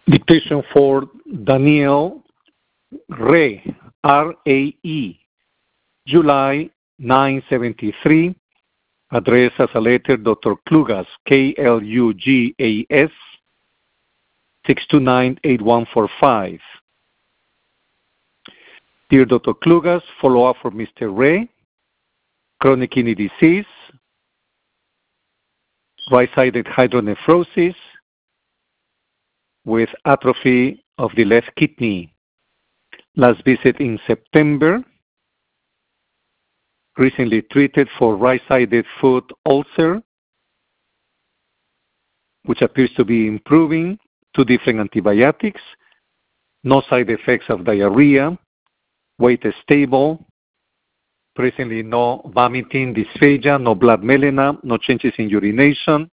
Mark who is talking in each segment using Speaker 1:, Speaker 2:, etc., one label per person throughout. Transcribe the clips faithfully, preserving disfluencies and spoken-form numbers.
Speaker 1: Dictation for Daniel Rae, R A E, July nine seventy-three, address as a letter Doctor Klugas, K L U G A S, six two nine eight one four five. Dear Doctor Klugas, follow-up for Mister Rae, chronic kidney disease, right-sided hydronephrosis with atrophy of the left kidney. Last visit in September. Recently treated for right-sided foot ulcer, which appears to be improving. Two different antibiotics. No side effects of diarrhea. Weight is stable. Presently no vomiting, dysphagia, no blood melena, no changes in urination.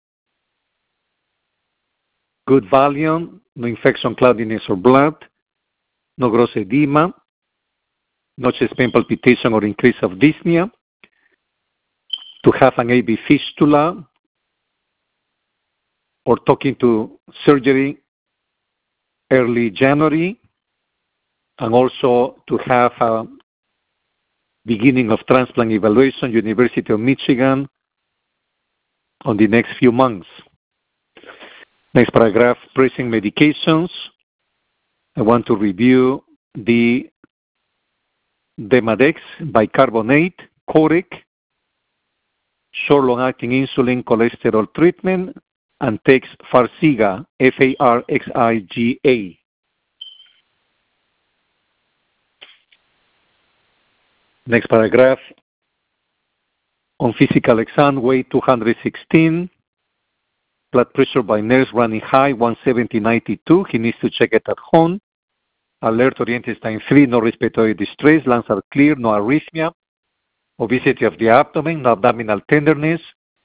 Speaker 1: Good volume, no infection, cloudiness, or blood. No gross edema. No chest pain, palpitation, or increase of dyspnea. To have an A V fistula or talking to surgery early January, and also to have a beginning of transplant evaluation, University of Michigan, on the next few months. Next paragraph, pressing medications. I want to review the Demodex bicarbonate, Corec, short long-acting insulin cholesterol treatment, and takes Farxiga, F A R X I G A. Next paragraph, on physical exam, weight two hundred sixteen, blood pressure by nurse running high, one seventy ninety-two. He needs to check it at home. Alert oriented time three, no respiratory distress, lungs are clear, no arrhythmia, obesity of the abdomen, no abdominal tenderness.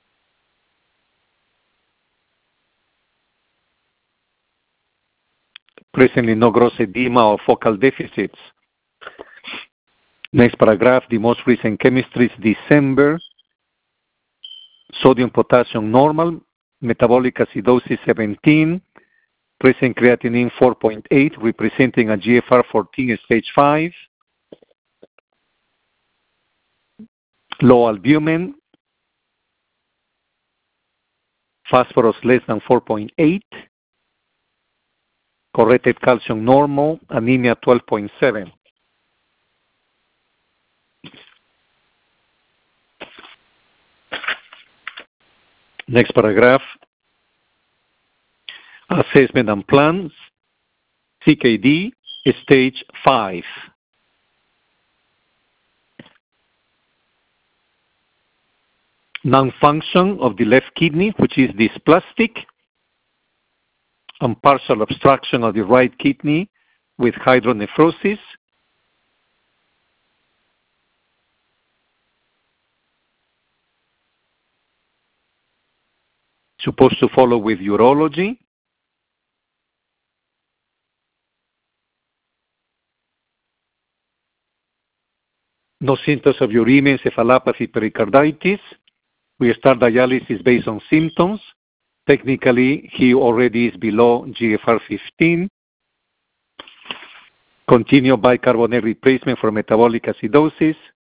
Speaker 1: Presently no gross edema or focal deficits. Next paragraph, the most recent chemistry is December. Sodium, potassium normal, metabolic acidosis seventeen, present creatinine four point eight, representing a G F R fourteen stage five. Low albumin, phosphorus less than four point eight, corrected calcium normal, anemia twelve point seven. Next paragraph, assessment and plans, C K D, stage five. Non-function of the left kidney, which is dysplastic, and partial obstruction of the right kidney with hydronephrosis. Supposed to follow with urology. No symptoms of uremia, encephalopathy, pericarditis. We start dialysis based on symptoms. Technically, he already is below G F R fifteen. Continue bicarbonate replacement for metabolic acidosis.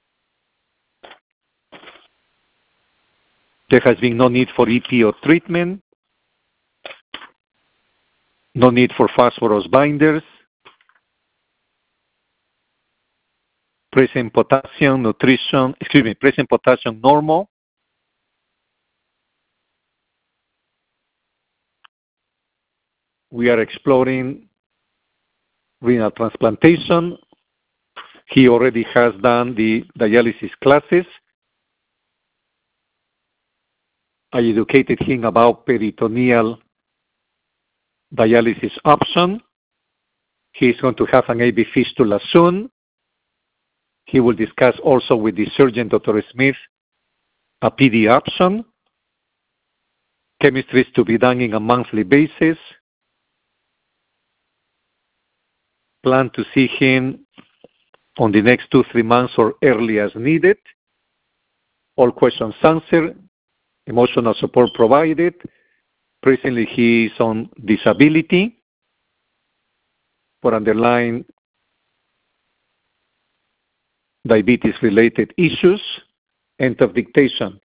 Speaker 1: There has been no need for E P O treatment. No need for phosphorus binders. Present potassium nutrition, excuse me, present potassium normal. We are exploring renal transplantation. He already has done the dialysis classes. I educated him about peritoneal dialysis option. He is going to have an A V fistula soon. He will discuss also with the surgeon, Doctor Smith, a P D option. Chemistry is to be done on a monthly basis. Plan to see him on the next two, three months or early as needed. All questions answered. Emotional support provided. Presently he is on disability. for underlying diabetes-related issues. End of dictation.